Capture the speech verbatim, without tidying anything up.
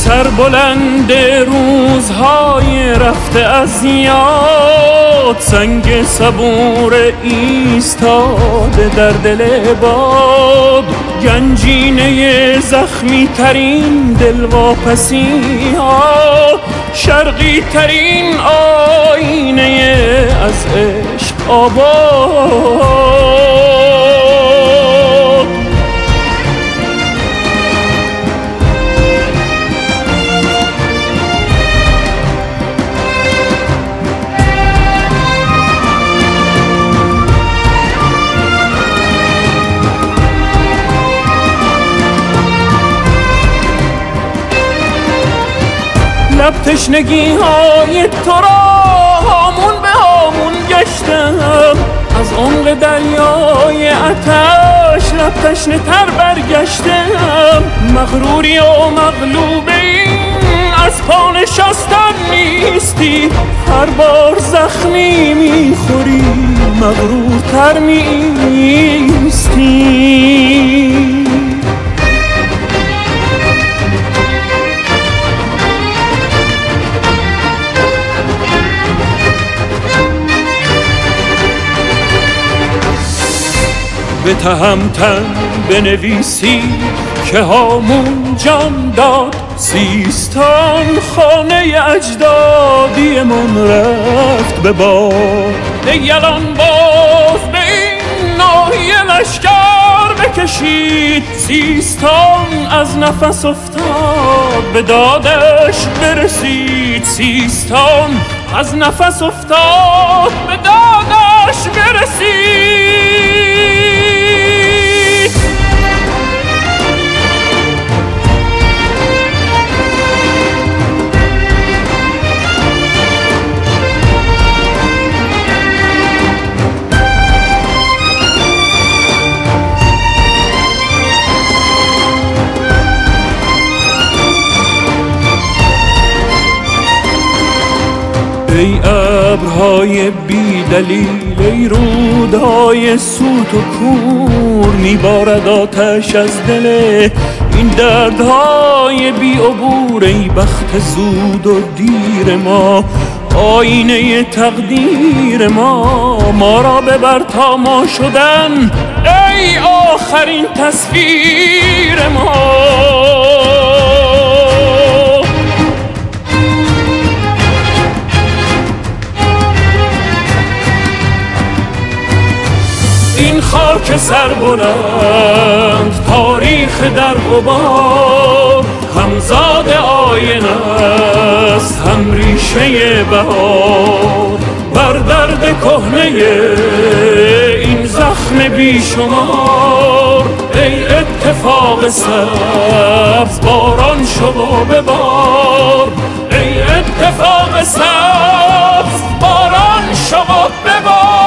سربلند روزهای رفته از یاد، سنگ صبور ایستاده در دل باد، گنجینه زخمی ترین دلواپسی ها، شرقی ترین آینه از عشق آباد. لب تشنگی های تو را هامون به هامون گشتم، از عمق دریای آتش لب تشنه تر برگشتم. مغروری و مغلوب این از پا نشستن نیستی، هر بار زخمی میخوری مغرورتر میستی. به تهمتن بنویسی که هامون جان داد، سیستان خانه اجدادی من رفت به باد. یلان باز به این ناحیه لشکر بکشید، سیستان از نفس افتاد به دادش برسید، سیستان از نفس افتاد به دادش برسید. ای ابرهای بی دلیل، ای رودهای سوت و کور، میبارد آتش از دل این دردهای بی عبور. ای بخت زود و دیر ما، آینه تقدیر ما، ما را ببر تا ما شدن ای آخرین تصویر ما. این خاک سربلند تاریخ در غبار، همزاد آینه است هم ریشه بهار. بر درد کهنه این زخم بیشمار، ای اتفاق سبز باران شو و ببار، ای اتفاق سبز باران شو و ببار.